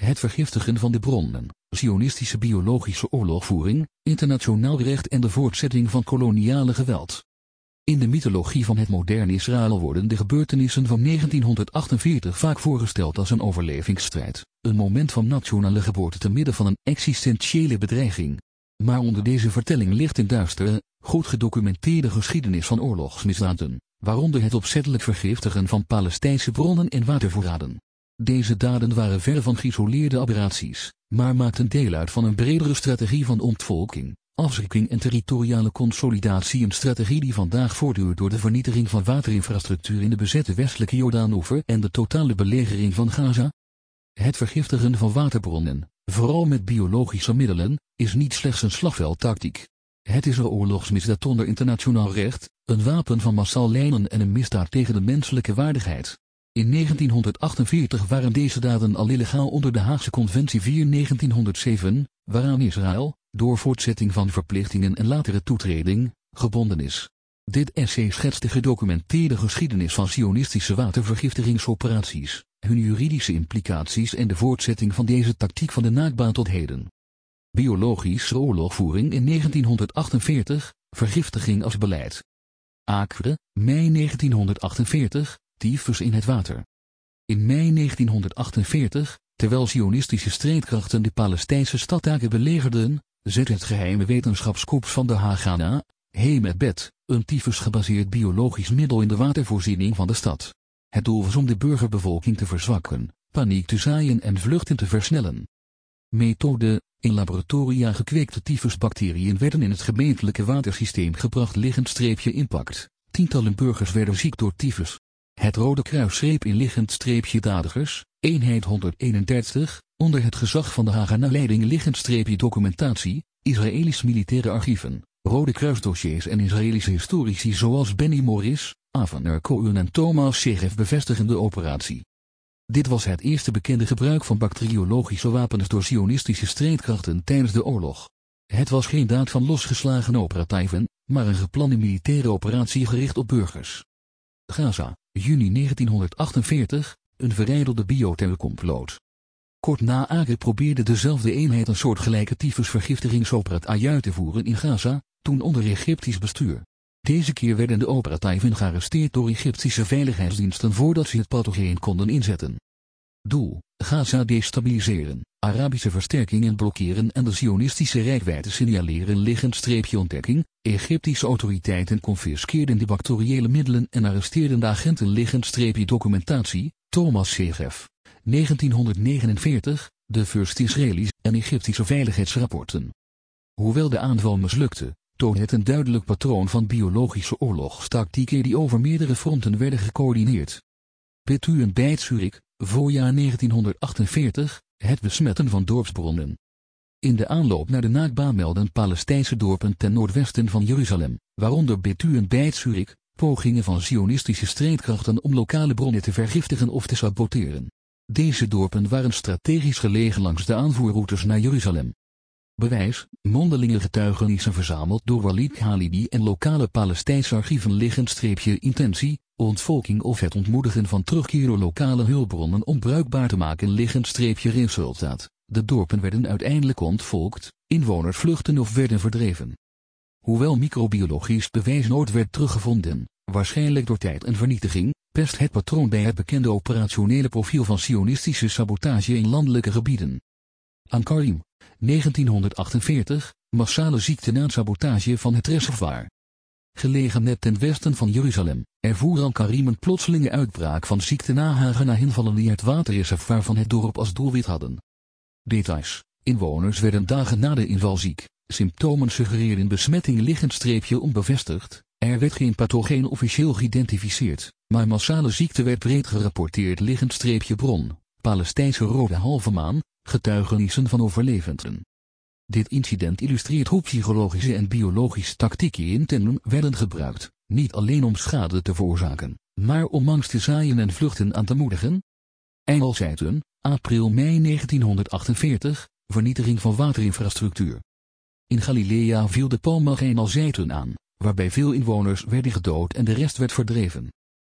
Het vergiftigen van de bronnen, Zionistische biologische oorlogvoering, internationaal recht en de voortzetting van koloniale geweld. In de mythologie van het moderne Israël worden de gebeurtenissen van 1948 vaak voorgesteld als een overlevingsstrijd, een moment van nationale geboorte te midden van een existentiële bedreiging. Maar onder deze vertelling ligt een duistere, goed gedocumenteerde geschiedenis van oorlogsmisdaden, waaronder het opzettelijk vergiftigen van Palestijnse bronnen en watervoorraden. Deze daden waren ver van geïsoleerde aberraties, maar maakten deel uit van een bredere strategie van ontvolking, afschrikking en territoriale consolidatie, een strategie die vandaag voortduurt door de vernietiging van waterinfrastructuur in de bezette westelijke Jordaanoever en de totale belegering van Gaza. Het vergiftigen van waterbronnen, vooral met biologische middelen, is niet slechts een slagveldtactiek. Het is een oorlogsmisdaad onder internationaal recht, een wapen van massaal lijden en een misdaad tegen de menselijke waardigheid. In 1948 waren deze daden al illegaal onder de Haagse Conventie 4/1907, waaraan Israël, door voortzetting van verplichtingen en latere toetreding, gebonden is. Dit essay schetst de gedocumenteerde geschiedenis van Zionistische watervergiftigingsoperaties, hun juridische implicaties en de voortzetting van deze tactiek van de Nakba tot heden. Biologische oorlogvoering in 1948, vergiftiging als beleid. Acre, mei 1948, tyfus in het water. In mei 1948, terwijl Zionistische strijdkrachten de Palestijnse stad Acre belegerden, zette het geheime wetenschapskorps van de Haganah, Hemebet, een tyfus-gebaseerd biologisch middel in de watervoorziening van de stad. Het doel was om de burgerbevolking te verzwakken, paniek te zaaien en vluchten te versnellen. Methode: in laboratoria gekweekte tyfusbacteriën werden in het gemeentelijke watersysteem gebracht. Impact. Tientallen burgers werden ziek door tyfus. Het Rode Kruis greep in daders, eenheid 131, onder het gezag van de Haganah-leiding documentatie, Israëlisch militaire archieven, Rode Kruisdossiers en Israëlische historici zoals Benny Morris, Avner Cohen en Thomas Segef bevestigen de operatie. Dit was het eerste bekende gebruik van bacteriologische wapens door Zionistische strijdkrachten tijdens de oorlog. Het was geen daad van losgeslagen operatieven, maar een geplande militaire operatie gericht op burgers. Gaza, juni 1948, een verijdelde bioterrorcomplot. Kort na Acre probeerde dezelfde eenheid een soortgelijke tyfusvergiftigingsoperatie uit te voeren in Gaza, toen onder Egyptisch bestuur. Deze keer werden de operatieven gearresteerd door Egyptische veiligheidsdiensten voordat ze het pathogeen konden inzetten. Doel: Gaza destabiliseren, Arabische versterkingen blokkeren en de Zionistische reikwijdte signaleren. Ontdekking: Egyptische autoriteiten confiskeerden de bacteriële middelen en arresteerden de agenten. Documentatie, Thomas Segef, 1949, de First Israëli's en Egyptische veiligheidsrapporten. Hoewel de aanval mislukte, toont het een duidelijk patroon van biologische oorlogstactieken die over meerdere fronten werden gecoördineerd. Betu en Beit Zurich, voorjaar 1948, het besmetten van dorpsbronnen. In de aanloop naar de Nakba melden Palestijnse dorpen ten noordwesten van Jeruzalem, waaronder Betu en Beit Zurich, pogingen van Zionistische strijdkrachten om lokale bronnen te vergiftigen of te saboteren. Deze dorpen waren strategisch gelegen langs de aanvoerroutes naar Jeruzalem. Bewijs: mondelinge getuigenissen verzameld door Walid Khalidi en lokale Palestijnse archieven. Intentie, ontvolking of het ontmoedigen van terugkeer door lokale hulpbronnen om bruikbaar te maken. Resultaat: de dorpen werden uiteindelijk ontvolkt, inwoners vluchtten of werden verdreven. Hoewel microbiologisch bewijs nooit werd teruggevonden, waarschijnlijk door tijd en vernietiging, past het patroon bij het bekende operationele profiel van Zionistische sabotage in landelijke gebieden. Ankarim, 1948, massale ziekte na sabotage van het reservoir. Gelegen net ten westen van Jeruzalem, ervoer Ankarim een plotselinge uitbraak van ziekte na Haganah-invallen die het waterreservoir van het dorp als doelwit hadden. Details: inwoners werden dagen na de inval ziek, symptomen suggereerden besmetting. Onbevestigd, er werd geen pathogeen officieel geïdentificeerd, maar massale ziekte werd breed gerapporteerd. Bron: Palestijnse Rode Halve Maan, getuigenissen van overlevenden. Dit incident illustreert hoe psychologische en biologische tactieken in tandem werden gebruikt, niet alleen om schade te veroorzaken, maar om angst te zaaien en vluchten aan te moedigen. Engelzeiten, april-mei 1948, vernietiging van waterinfrastructuur. In Galilea viel de palmageen al zeiten aan, waarbij veel inwoners werden gedood en de rest werd verdreven.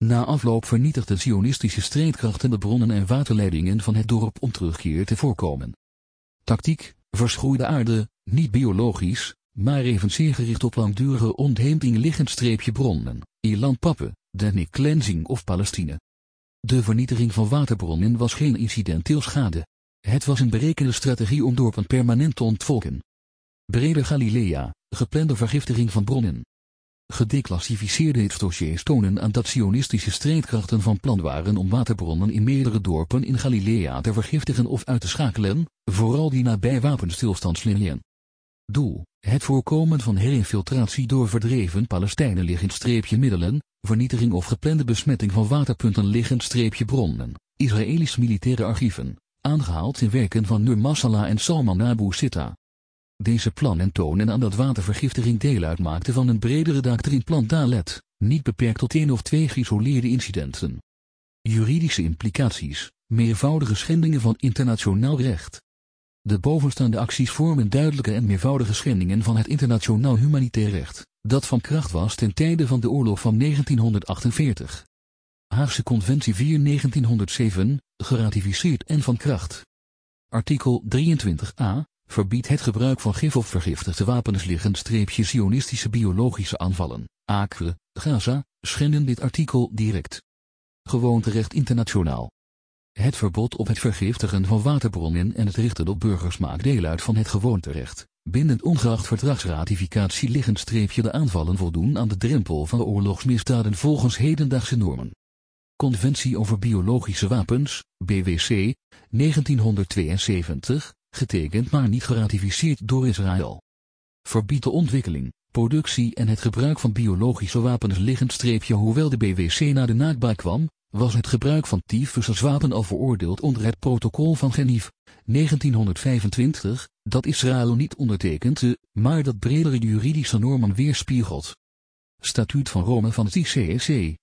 Na afloop vernietigden Zionistische strijdkrachten de bronnen en waterleidingen van het dorp om terugkeer te voorkomen. Tactiek: verschroeide aarde, niet biologisch, maar evenzeer gericht op langdurige ontheemting bronnen, Ierland Pappen, Ethnic Cleansing of Palestine. De vernietiging van waterbronnen was geen incidenteel schade. Het was een berekende strategie om dorpen permanent te ontvolken. Breder Galilea, geplande vergiftiging van bronnen. Gedeclassificeerde dossiers tonen aan dat Zionistische strijdkrachten van plan waren om waterbronnen in meerdere dorpen in Galilea te vergiftigen of uit te schakelen, vooral die nabij wapenstilstandslinien. Doel: het voorkomen van herinfiltratie door verdreven Palestijnen middelen, vernietiging of geplande besmetting van waterpunten bronnen, Israëlische militaire archieven, aangehaald in werken van Nur Masala en Salman Abu Sitta. Deze plannen tonen aan dat watervergiftiging deel uitmaakte van een bredere doctrineplan Dalet, niet beperkt tot 1 of 2 geïsoleerde incidenten. Juridische implicaties: meervoudige schendingen van internationaal recht. De bovenstaande acties vormen duidelijke en meervoudige schendingen van het internationaal humanitair recht, dat van kracht was ten tijde van de oorlog van 1948. Haagse Conventie 4/1907, geratificeerd en van kracht. Artikel 23a, verbiedt het gebruik van gif of vergiftigde wapens Zionistische biologische aanvallen, Acre, Gaza, schenden dit artikel direct. Gewoonterecht internationaal. Het verbod op het vergiftigen van waterbronnen en het richten op burgers maakt deel uit van het gewoonterecht, bindend ongeacht verdragsratificatie de aanvallen voldoen aan de drempel van oorlogsmisdaden volgens hedendaagse normen. Conventie over biologische wapens, BWC, 1972, getekend maar niet geratificeerd door Israël. Verbiedt de ontwikkeling, productie en het gebruik van biologische wapens hoewel de BWC na de Nakba kwam, was het gebruik van tyfus als wapen al veroordeeld onder het protocol van Genève, 1925, dat Israël niet ondertekende, maar dat bredere juridische normen weerspiegelt. Statuut van Rome van het ICC,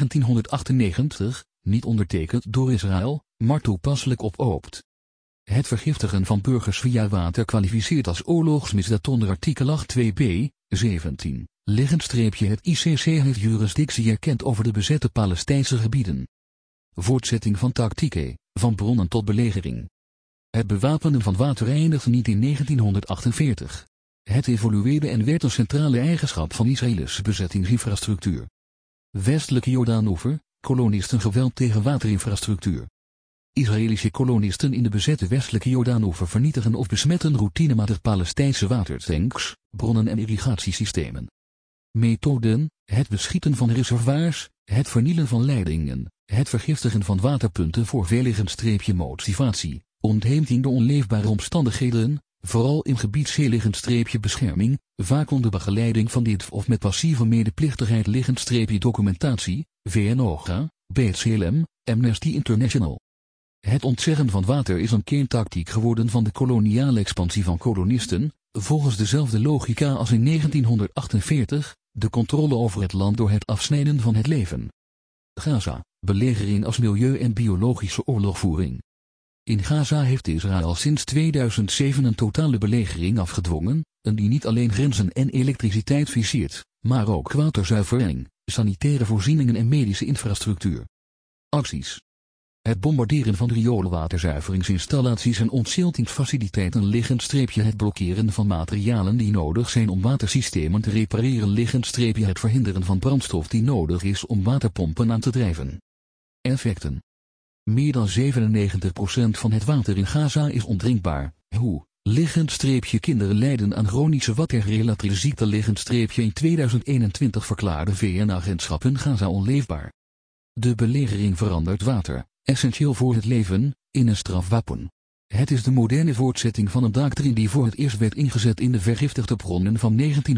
1998, niet ondertekend door Israël, maar toepasselijk op Oopt. Het vergiftigen van burgers via water kwalificeert als oorlogsmisdaad onder artikel 8.2b, 17. Het ICC heeft jurisdictie erkend over de bezette Palestijnse gebieden. Voortzetting van tactieken, van bronnen tot belegering. Het bewapenen van water eindigde niet in 1948. Het evolueerde en werd een centrale eigenschap van Israëlische bezettingsinfrastructuur. Westelijke Jordaanoever, kolonisten geweld tegen waterinfrastructuur. Israëlische kolonisten in de bezette westelijke Jordaanoever vernietigen of besmetten routinematig Palestijnse watertanks, bronnen en irrigatiesystemen. Methoden: het beschieten van reservoirs, het vernielen van leidingen, het vergiftigen van waterpunten voor motivatie, ontheemting door onleefbare omstandigheden, vooral in gebied bescherming, vaak onder begeleiding van dit of met passieve medeplichtigheid documentatie, VN-OGA, BCLM, Amnesty International. Het ontzeggen van water is een kerntactiek geworden van de koloniale expansie van kolonisten, volgens dezelfde logica als in 1948, de controle over het land door het afsnijden van het leven. Gaza, belegering als milieu- en biologische oorlogvoering. In Gaza heeft Israël sinds 2007 een totale belegering afgedwongen, die niet alleen grenzen en elektriciteit viseert, maar ook waterzuivering, sanitaire voorzieningen en medische infrastructuur. Acties. Het bombarderen van rioolwaterzuiveringsinstallaties en ontziltingsfaciliteiten het blokkeren van materialen die nodig zijn om watersystemen te repareren het verhinderen van brandstof die nodig is om waterpompen aan te drijven. Effecten. Meer dan 97% van het water in Gaza is ondrinkbaar. Hoe? Kinderen lijden aan chronische watergerelateerde ziekte in 2021 verklaarde VN-agentschappen Gaza onleefbaar. De belegering verandert water, essentieel voor het leven, in een strafwapen. Het is de moderne voortzetting van een doctrine die voor het eerst werd ingezet in de vergiftigde bronnen van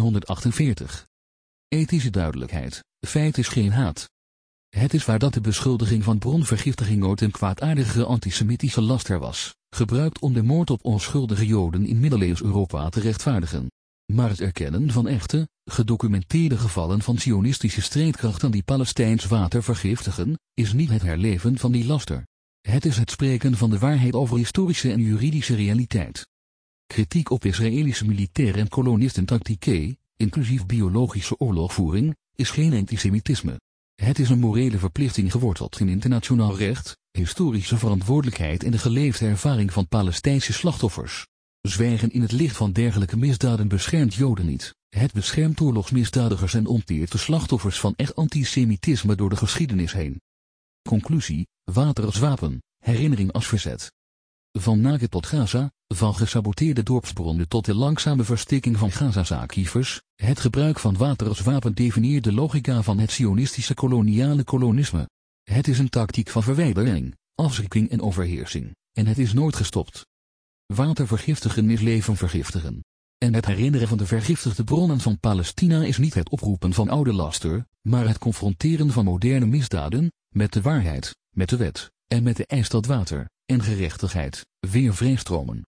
1948. Ethische duidelijkheid: feit is geen haat. Het is waar dat de beschuldiging van bronvergiftiging ooit een kwaadaardige antisemitische laster was, gebruikt om de moord op onschuldige Joden in middeleeuws Europa te rechtvaardigen. Maar het erkennen van echte, gedocumenteerde gevallen van sionistische strijdkrachten die Palestijns water vergiftigen, is niet het herleven van die laster. Het is het spreken van de waarheid over historische en juridische realiteit. Kritiek op Israëlische militair- en kolonistentactieken, inclusief biologische oorlogvoering, is geen antisemitisme. Het is een morele verplichting geworteld in internationaal recht, historische verantwoordelijkheid en de geleefde ervaring van Palestijnse slachtoffers. Zwijgen in het licht van dergelijke misdaden beschermt Joden niet. Het beschermt oorlogsmisdadigers en onteert de slachtoffers van echt antisemitisme door de geschiedenis heen. Conclusie: water als wapen, herinnering als verzet. Van Naked tot Gaza, van gesaboteerde dorpsbronnen tot de langzame verstikking van Gaza-zaakkievers, het gebruik van water als wapen definieert de logica van het sionistische koloniale kolonisme. Het is een tactiek van verwijdering, afschrikking en overheersing, en het is nooit gestopt. Water vergiftigen is leven vergiftigen. En het herinneren van de vergiftigde bronnen van Palestina is niet het oproepen van oude laster, maar het confronteren van moderne misdaden, met de waarheid, met de wet, en met de eis dat water en gerechtigheid weer vrijstromen.